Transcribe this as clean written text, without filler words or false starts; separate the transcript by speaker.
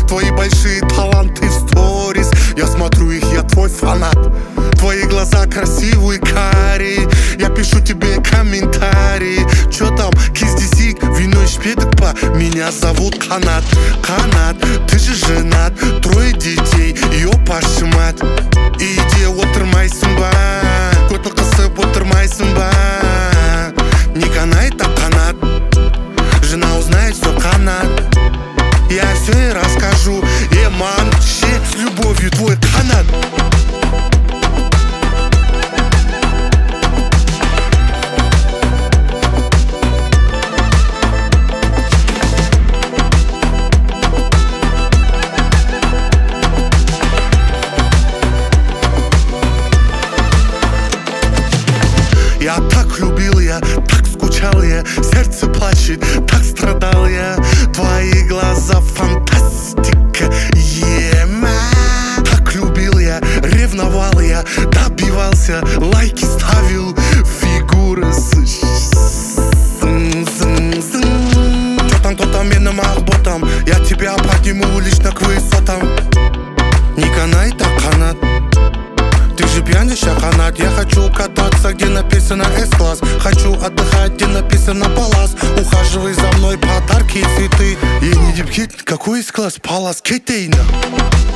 Speaker 1: твои большие таланты в сторис. Я смотрю их, я твой фанат. Твои глаза красивые, карие. Я пишу тебе комментарии. Чё там, киздисик, вино и шпедок па. Меня зовут Канат. Канат, ты же женат, 3 детей, ёпашы мать. Иди отырмайсың ба, көтіл қысып отырмайсың ба. Не канает, а канат. Жена узнает, все канат. Я все ей расскажу. Ман, с любовью твой канат. Я так любил, я так скучал, я сердце плачет, так страдал я. Твои глаза фантастика, так любил я, ревновал я, добивался, лайки ставил, фигура Чё там, кто там, менным ботом, я тебя подниму лично к высотам. Не канай, так канат. Ты же пьяниша, канат. Я хочу кататься, где написано С-класс. Хочу отдыхать, где написано Палас. Ухаживай за мной, подарки и цветы. Я не дипхит, какой С-класс, Палас, кетейна.